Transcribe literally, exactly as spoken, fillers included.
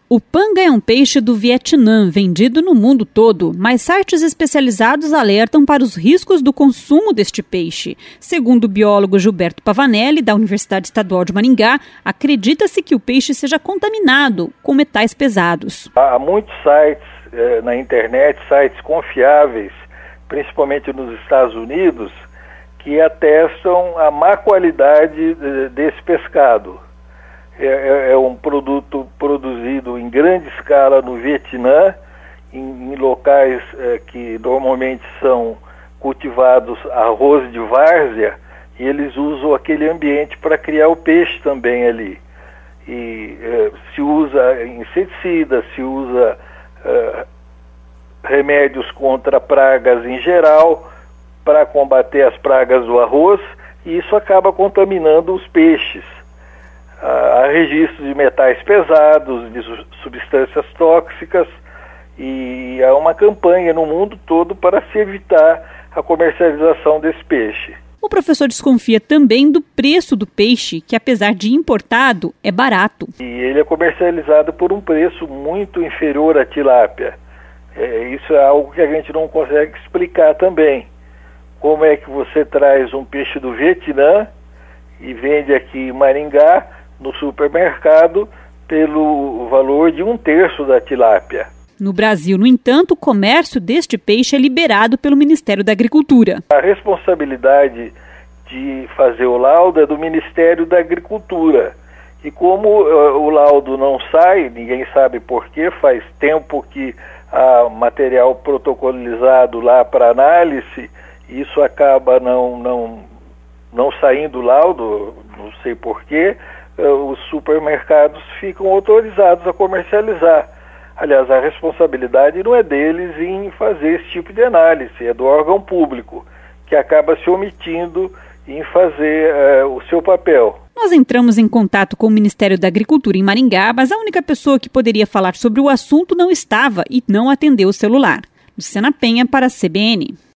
O panga é um peixe do Vietnã, vendido no mundo todo, mas sites especializados alertam para os riscos do consumo deste peixe. Segundo o biólogo Gilberto Pavanelli, da Universidade Estadual de Maringá, acredita-se que o peixe seja contaminado com metais pesados. Há muitos sites eh, na internet, sites confiáveis, principalmente nos Estados Unidos, que atestam a má qualidade de, desse pescado. É, é um produto produzido em grande escala no Vietnã, em, em locais é, que normalmente são cultivados arroz de várzea, e eles usam aquele ambiente para criar o peixe também ali. E é, se usa inseticida, se usa é, remédios contra pragas em geral, para combater as pragas do arroz, e isso acaba contaminando os peixes. Há registros de metais pesados, de substâncias tóxicas, e há uma campanha no mundo todo para se evitar a comercialização desse peixe. O professor desconfia também do preço do peixe, que apesar de importado, é barato. E ele é comercializado por um preço muito inferior à tilápia. É, isso é algo que a gente não consegue explicar também. Como é que você traz um peixe do Vietnã e vende aqui em Maringá, no supermercado, pelo valor de um terço da tilápia. No Brasil, no entanto, o comércio deste peixe é liberado pelo Ministério da Agricultura. A responsabilidade de fazer o laudo é do Ministério da Agricultura. E como uh, o laudo não sai, ninguém sabe por quê, faz tempo que há material protocolizado lá para análise, isso acaba não, não, não saindo o laudo, não sei por quê, os supermercados ficam autorizados a comercializar. Aliás, a responsabilidade não é deles em fazer esse tipo de análise, é do órgão público, que acaba se omitindo em fazer uh, o seu papel. Nós entramos em contato com o Ministério da Agricultura em Maringá, mas a única pessoa que poderia falar sobre o assunto não estava e não atendeu o celular. Luciana Penha para a C B N.